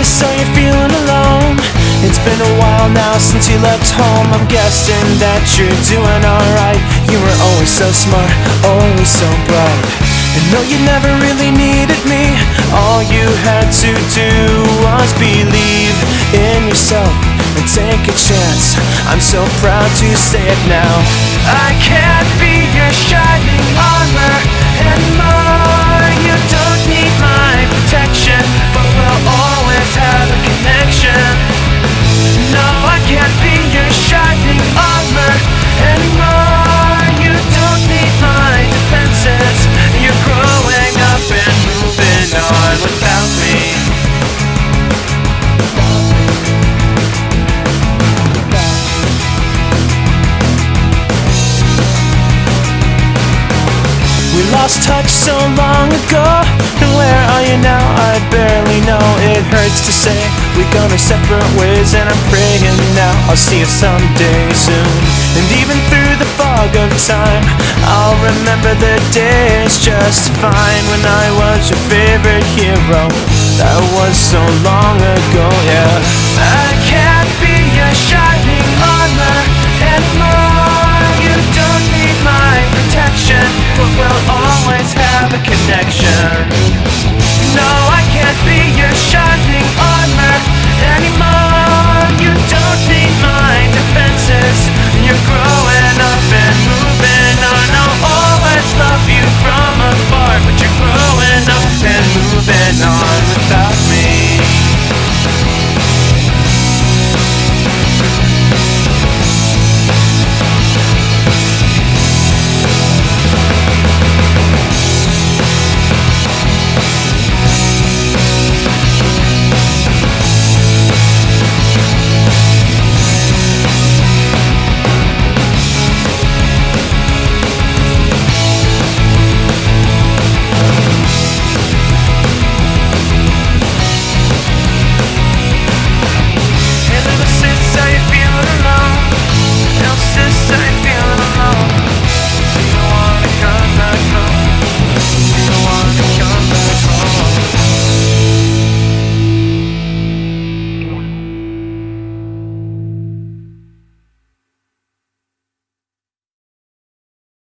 so you're feeling alone. It's been a while now since you left home. I'm guessing that you're doing alright. You were always so smart, always so bright. And no, you never really needed me. All you had to do was believe in yourself and take a chance. I'm so proud to say it now. I can't be your shining armor anymore. You don't need my protection, but we'll always have a connection. No, I can't be your shining armor anymore. You don't need my defenses. You're growing up and moving on without me. We lost touch so long ago, and where are you now? I barely know. It hurts to say we go our separate ways, and I'm praying now I'll see you someday soon. And even through the fog of time, I'll remember the days just fine when I was your favorite hero. That was so long ago, yeah. I can't be your shining armor